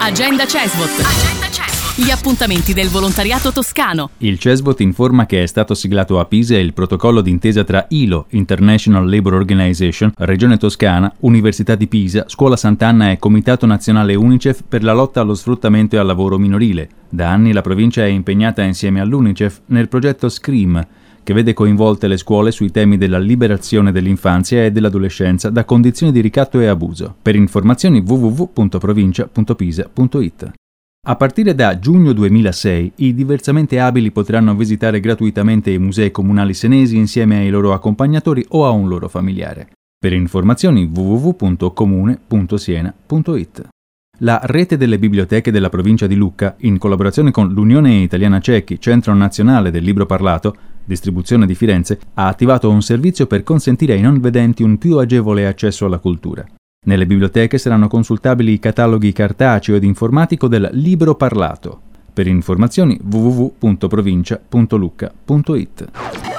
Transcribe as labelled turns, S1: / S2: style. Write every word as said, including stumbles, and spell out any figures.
S1: Agenda Cesvot. Agenda Cesvot. Gli appuntamenti del volontariato toscano.
S2: Il Cesvot informa che è stato siglato a Pisa il protocollo d'intesa tra I L O, International Labour Organization, Regione Toscana, Università di Pisa, Scuola Sant'Anna e Comitato Nazionale UNICEF per la lotta allo sfruttamento e al lavoro minorile. Da anni la provincia è impegnata insieme all'UNICEF nel progetto SCREAM, che vede coinvolte le scuole sui temi della liberazione dell'infanzia e dell'adolescenza da condizioni di ricatto e abuso. Per informazioni w w w punto provincia punto pisa punto i t. A partire da giugno duemilasei, i diversamente abili potranno visitare gratuitamente i musei comunali senesi insieme ai loro accompagnatori o a un loro familiare. Per informazioni w w w punto comune punto siena punto i t. La rete delle biblioteche della provincia di Lucca, in collaborazione con l'Unione Italiana Ciechi, Centro Nazionale del Libro Parlato, distribuzione di Firenze, ha attivato un servizio per consentire ai non vedenti un più agevole accesso alla cultura. Nelle biblioteche saranno consultabili i cataloghi cartaceo ed informatico del Libro Parlato. Per informazioni w w w punto provincia punto lucca punto i t.